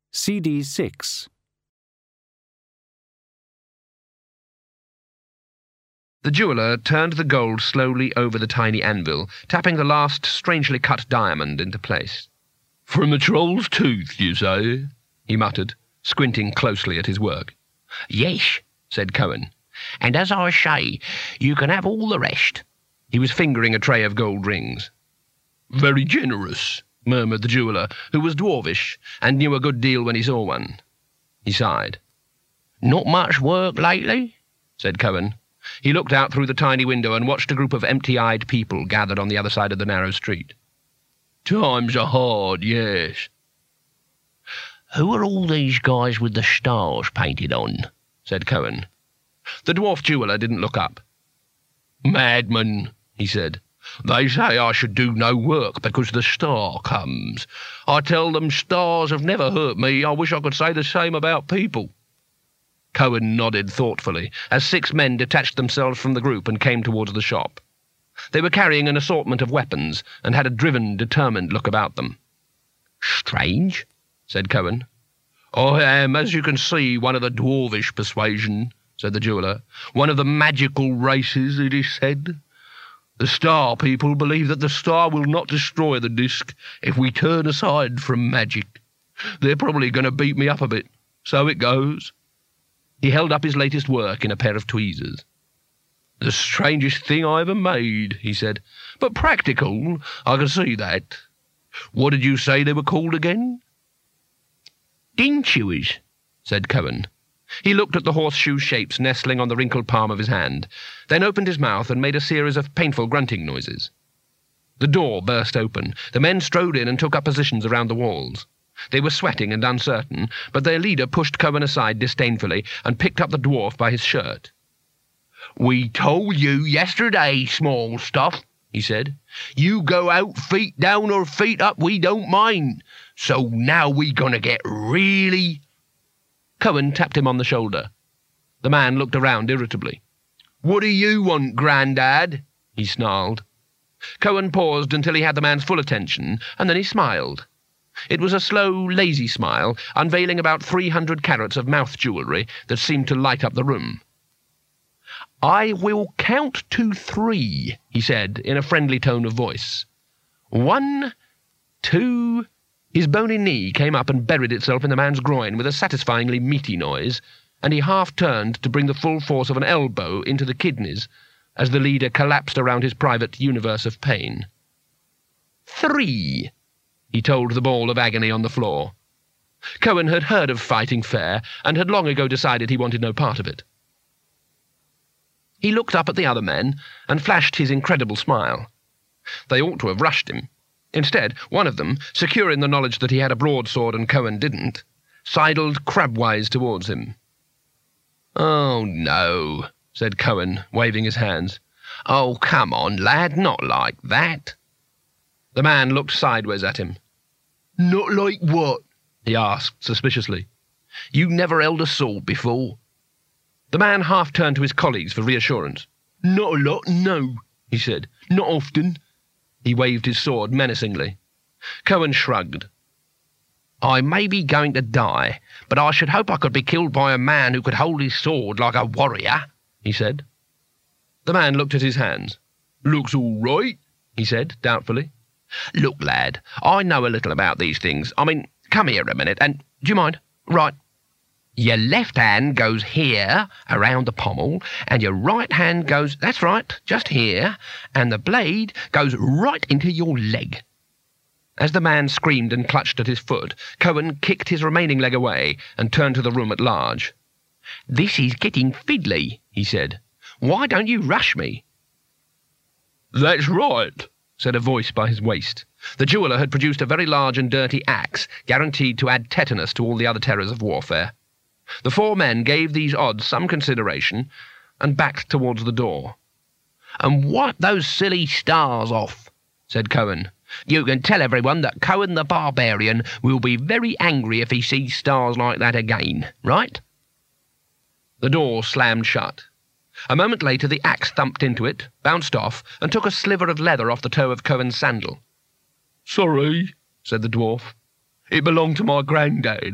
CD 6. The jeweller turned the gold slowly over the tiny anvil, tapping the last strangely cut diamond into place. "From a troll's tooth, you say?" he muttered, squinting closely at his work. "Yes," said Cohen, "and as I say, you can have all the rest." He was fingering a tray of gold rings. "Very generous," murmured the jeweller, who was dwarfish and knew a good deal when he saw one. He sighed. "Not much work lately?" said Cohen. He looked out through the tiny window and watched a group of empty-eyed people gathered on the other side of the narrow street. "Times are hard, yes." "Who are all these guys with the stars painted on?" said Cohen. The dwarf jeweller didn't look up. "Madman," he said. "They say I should do no work because the star comes. I tell them stars have never hurt me. I wish I could say the same about people." Cohen nodded thoughtfully as 6 men detached themselves from the group and came towards the shop. They were carrying an assortment of weapons and had a driven, determined look about them. "Strange," said Cohen. "I am, as you can see, one of the dwarvish persuasion," said the jeweller. "One of the magical races, it is said. The star people believe that the star will not destroy the disk if we turn aside from magic. They're probably going to beat me up a bit. So it goes." He held up his latest work in a pair of tweezers. "The strangest thing I ever made," he said. "But practical, I can see that. What did you say they were called again?" "Din chewers," said Cohen. He looked at the horseshoe shapes nestling on the wrinkled palm of his hand, then opened his mouth and made a series of painful grunting noises. The door burst open. The men strode in and took up positions around the walls. They were sweating and uncertain, but their leader pushed Cohen aside disdainfully and picked up the dwarf by his shirt. "We told you yesterday, small stuff," he said. "You go out feet down or feet up, we don't mind. So now we gonna get really—" Cohen tapped him on the shoulder. The man looked around irritably. "What do you want, Grandad?" he snarled. Cohen paused until he had the man's full attention, and then he smiled. It was a slow, lazy smile, unveiling about 300 carats of mouth jewellery that seemed to light up the room. "I will count to 3, he said, in a friendly tone of voice. 1, 2... His bony knee came up and buried itself in the man's groin with a satisfyingly meaty noise, and he half-turned to bring the full force of an elbow into the kidneys as the leader collapsed around his private universe of pain. 3, he told the ball of agony on the floor. Cohen had heard of fighting fair, and had long ago decided he wanted no part of it. He looked up at the other men, and flashed his incredible smile. They ought to have rushed him. Instead, one of them, secure in the knowledge that he had a broadsword and Cohen didn't, sidled crabwise towards him. "Oh, no," said Cohen, waving his hands. "Oh, come on, lad, not like that." The man looked sideways at him. "Not like what?" he asked suspiciously. "You never held a sword before?" The man half-turned to his colleagues for reassurance. "Not a lot, no," he said. "Not often." He waved his sword menacingly. Cohen shrugged. "I may be going to die, but I should hope I could be killed by a man who could hold his sword like a warrior," he said. The man looked at his hands. "Looks all right," he said doubtfully. "Look, lad, I know a little about these things. I mean, come here a minute, and do you mind? Right. Your left hand goes here, around the pommel, and your right hand goes, that's right, just here, and the blade goes right into your leg." As the man screamed and clutched at his foot, Cohen kicked his remaining leg away and turned to the room at large. "This is getting fiddly," he said. "Why don't you rush me?" "That's right," said a voice by his waist. The jeweller had produced a very large and dirty axe, guaranteed to add tetanus to all the other terrors of warfare. The 4 men gave these odds some consideration and backed towards the door. "And wipe those silly stars off," said Cohen. "You can tell everyone that Cohen the Barbarian will be very angry if he sees stars like that again, right?" The door slammed shut. A moment later the axe thumped into it, bounced off, and took a sliver of leather off the toe of Cohen's sandal. "Sorry," said the dwarf. "It belonged to my granddad."